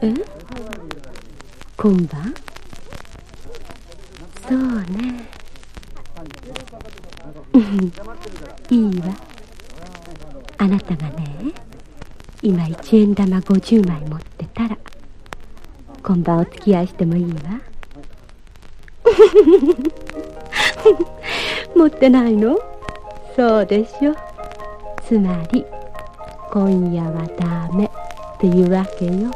え？今晩？そうね。いいわ。あなたがね、今1円玉50枚持ってたら、今晩お付き合いしてもいいわ。持ってないの？そうでしょ。つまり今夜はダメっていうわけよ。